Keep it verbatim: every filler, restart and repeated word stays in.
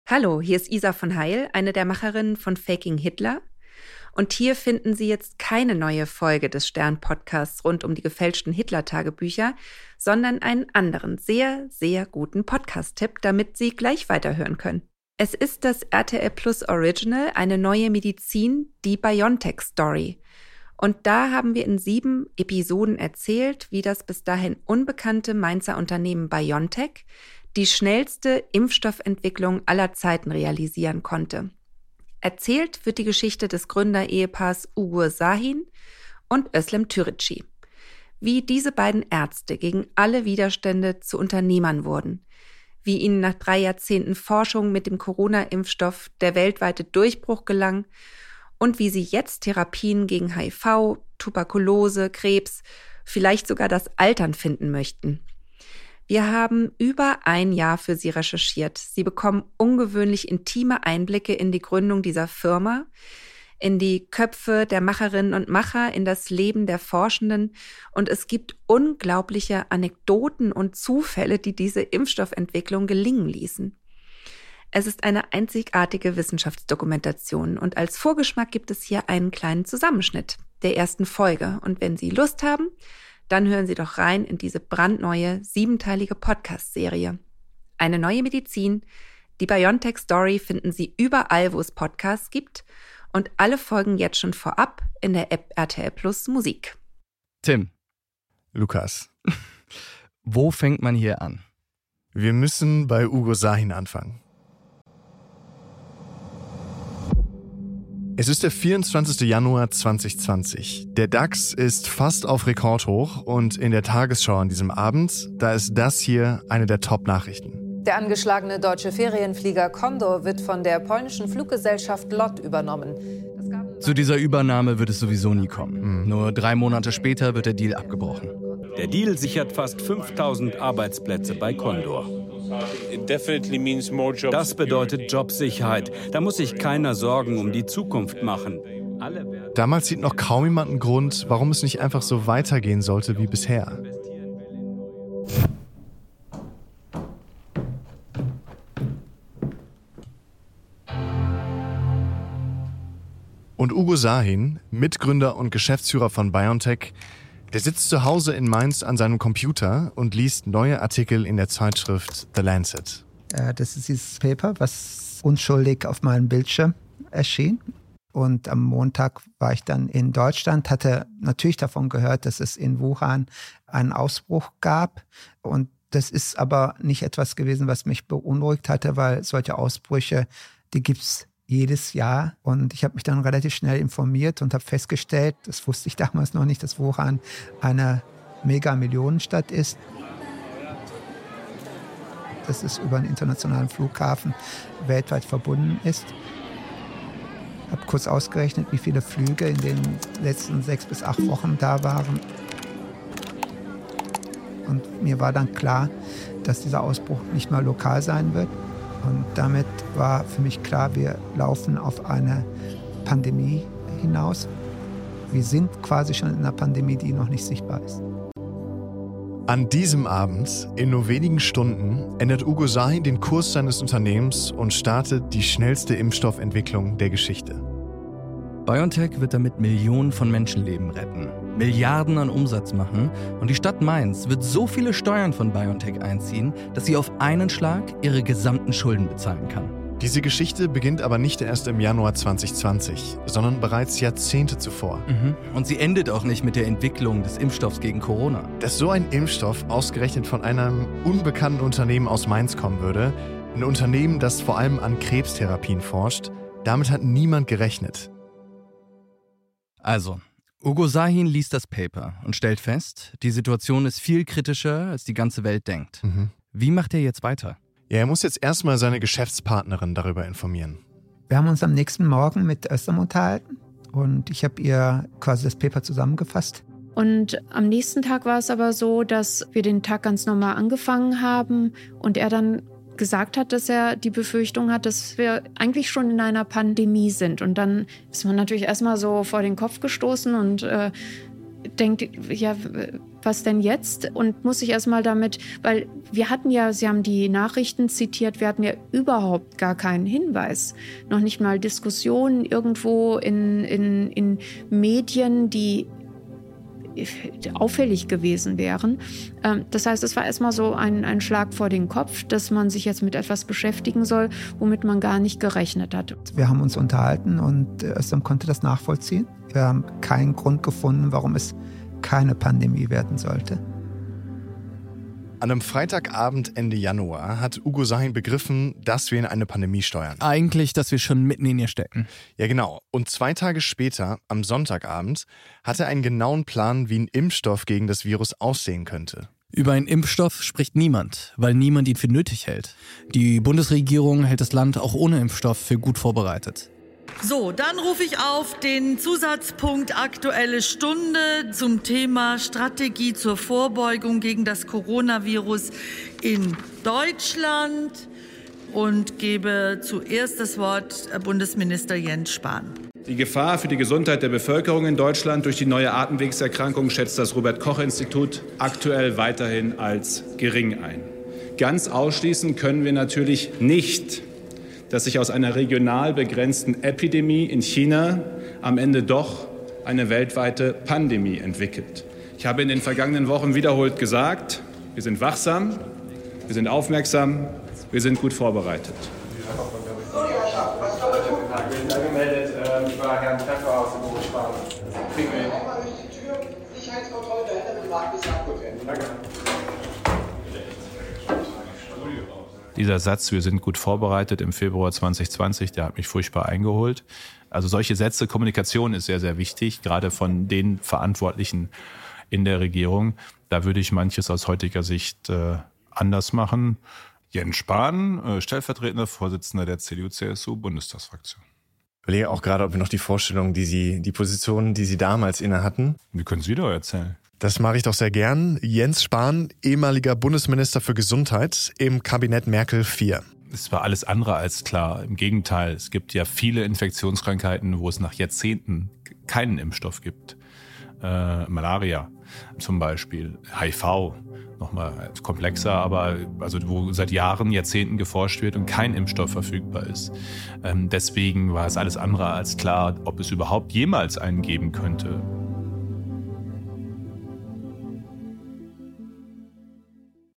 Hallo, hier ist Isa von Heil, eine der Macherinnen von Faking Hitler. Und hier finden Sie jetzt keine neue Folge des Stern-Podcasts rund um die gefälschten Hitler-Tagebücher, sondern einen anderen, sehr, sehr guten Podcast-Tipp, damit Sie gleich weiterhören können. Es ist das R T L Plus Original, eine neue Medizin, die BioNTech-Story. Und da haben wir in sieben Episoden erzählt, wie das bis dahin unbekannte Mainzer Unternehmen BioNTech die schnellste Impfstoffentwicklung aller Zeiten realisieren konnte. Erzählt wird die Geschichte des Gründerehepaars Ugur Sahin und Özlem Türeci. Wie diese beiden Ärzte gegen alle Widerstände zu Unternehmern wurden. Wie ihnen nach drei Jahrzehnten Forschung mit dem Corona-Impfstoff der weltweite Durchbruch gelang und wie sie jetzt Therapien gegen H I V, Tuberkulose, Krebs, vielleicht sogar das Altern finden möchten. Wir haben über ein Jahr für Sie recherchiert. Sie bekommen ungewöhnlich intime Einblicke in die Gründung dieser Firma, in die Köpfe der Macherinnen und Macher, in das Leben der Forschenden. Und es gibt unglaubliche Anekdoten und Zufälle, die diese Impfstoffentwicklung gelingen ließen. Es ist eine einzigartige Wissenschaftsdokumentation. Und als Vorgeschmack gibt es hier einen kleinen Zusammenschnitt der ersten Folge. Und wenn Sie Lust haben, dann hören Sie doch rein in diese brandneue, siebenteilige Podcast-Serie. Eine neue Medizin, die BioNTech-Story finden Sie überall, wo es Podcasts gibt und alle Folgen jetzt schon vorab in der App R T L Plus Musik. Tim. Lukas. Wo fängt man hier an? Wir müssen bei Ugur Sahin anfangen. Es ist der vierundzwanzigster Januar zweitausendzwanzig. Der DAX ist fast auf Rekordhoch und in der Tagesschau an diesem Abend, da ist das hier eine der Top-Nachrichten. Der angeschlagene deutsche Ferienflieger Condor wird von der polnischen Fluggesellschaft L O T übernommen. Zu dieser Übernahme wird es sowieso nie kommen. Mhm. Nur drei Monate später wird der Deal abgebrochen. Der Deal sichert fast fünftausend Arbeitsplätze bei Condor. Das bedeutet Jobsicherheit. Da muss sich keiner Sorgen um die Zukunft machen. Alle Damals sieht noch kaum jemand einen Grund, warum es nicht einfach so weitergehen sollte wie bisher. Und Ugur Sahin, Mitgründer und Geschäftsführer von BioNTech, der sitzt zu Hause in Mainz an seinem Computer und liest neue Artikel in der Zeitschrift The Lancet. Das ist dieses Paper, was unschuldig auf meinem Bildschirm erschien. Und am Montag war ich dann in Deutschland, hatte natürlich davon gehört, dass es in Wuhan einen Ausbruch gab. Und das ist aber nicht etwas gewesen, was mich beunruhigt hatte, weil solche Ausbrüche, die gibt es jedes Jahr. Und ich habe mich dann relativ schnell informiert und habe festgestellt, das wusste ich damals noch nicht, dass Wuhan eine Mega-Millionenstadt ist. Dass es über einen internationalen Flughafen weltweit verbunden ist. Ich habe kurz ausgerechnet, wie viele Flüge in den letzten sechs bis acht Wochen da waren. Und mir war dann klar, dass dieser Ausbruch nicht mal lokal sein wird. Und damit war für mich klar, wir laufen auf eine Pandemie hinaus. Wir sind quasi schon in einer Pandemie, die noch nicht sichtbar ist. An diesem Abend, in nur wenigen Stunden, ändert Ugur Sahin den Kurs seines Unternehmens und startet die schnellste Impfstoffentwicklung der Geschichte. BioNTech wird damit Millionen von Menschenleben retten, Milliarden an Umsatz machen und die Stadt Mainz wird so viele Steuern von BioNTech einziehen, dass sie auf einen Schlag ihre gesamten Schulden bezahlen kann. Diese Geschichte beginnt aber nicht erst im Januar zweitausendzwanzig, sondern bereits Jahrzehnte zuvor. Mhm. Und sie endet auch nicht mit der Entwicklung des Impfstoffs gegen Corona. Dass so ein Impfstoff ausgerechnet von einem unbekannten Unternehmen aus Mainz kommen würde, ein Unternehmen, das vor allem an Krebstherapien forscht, damit hat niemand gerechnet. Also, Ugur Sahin liest das Paper und stellt fest, die Situation ist viel kritischer, als die ganze Welt denkt. Mhm. Wie macht er jetzt weiter? Ja, er muss jetzt erstmal seine Geschäftspartnerin darüber informieren. Wir haben uns am nächsten Morgen mit Özlem unterhalten und ich habe ihr quasi das Paper zusammengefasst. Und am nächsten Tag war es aber so, dass wir den Tag ganz normal angefangen haben und er dann gesagt hat, dass er die Befürchtung hat, dass wir eigentlich schon in einer Pandemie sind. Und dann ist man natürlich erstmal so vor den Kopf gestoßen und äh, denkt, ja, was denn jetzt? Und muss sich erstmal damit, weil wir hatten ja, Sie haben die Nachrichten zitiert, wir hatten ja überhaupt gar keinen Hinweis. Noch nicht mal Diskussionen irgendwo in, in, in Medien, die auffällig gewesen wären. Das heißt, es war erstmal so ein, ein Schlag vor den Kopf, dass man sich jetzt mit etwas beschäftigen soll, womit man gar nicht gerechnet hat. Wir haben uns unterhalten und Özlem konnte das nachvollziehen. Wir haben keinen Grund gefunden, warum es keine Pandemie werden sollte. An einem Freitagabend Ende Januar hat Ugo Sahin begriffen, dass wir in eine Pandemie steuern. Eigentlich, dass wir schon mitten in ihr stecken. Ja, genau. Und zwei Tage später, am Sonntagabend, hat er einen genauen Plan, wie ein Impfstoff gegen das Virus aussehen könnte. Über einen Impfstoff spricht niemand, weil niemand ihn für nötig hält. Die Bundesregierung hält das Land auch ohne Impfstoff für gut vorbereitet. So, dann rufe ich auf den Zusatzpunkt Aktuelle Stunde zum Thema Strategie zur Vorbeugung gegen das Coronavirus in Deutschland und gebe zuerst das Wort Bundesminister Jens Spahn. Die Gefahr für die Gesundheit der Bevölkerung in Deutschland durch die neue Atemwegserkrankung schätzt das Robert-Koch-Institut aktuell weiterhin als gering ein. Ganz ausschließen können wir natürlich nicht, dass sich aus einer regional begrenzten Epidemie in China am Ende doch eine weltweite Pandemie entwickelt. Ich habe in den vergangenen Wochen wiederholt gesagt, wir sind wachsam, wir sind aufmerksam, wir sind gut vorbereitet. Dieser Satz, wir sind gut vorbereitet im Februar zwanzig zwanzig, der hat mich furchtbar eingeholt. Also solche Sätze, Kommunikation ist sehr, sehr wichtig, gerade von den Verantwortlichen in der Regierung. Da würde ich manches aus heutiger Sicht äh, anders machen. Jens Spahn, äh, stellvertretender Vorsitzender der C D U C S U-Bundestagsfraktion. Ich überlege auch gerade, ob wir noch die Vorstellung, die Sie, die Position, die Sie damals inne hatten. Wie können Sie doch erzählen? Das mache ich doch sehr gern. Jens Spahn, ehemaliger Bundesminister für Gesundheit im Kabinett Merkel vier. Es war alles andere als klar. Im Gegenteil, es gibt ja viele Infektionskrankheiten, wo es nach Jahrzehnten keinen Impfstoff gibt. Äh, Malaria zum Beispiel, H I V, nochmal komplexer, aber also wo seit Jahren, Jahrzehnten geforscht wird und kein Impfstoff verfügbar ist. Ähm, deswegen war es alles andere als klar, ob es überhaupt jemals einen geben könnte.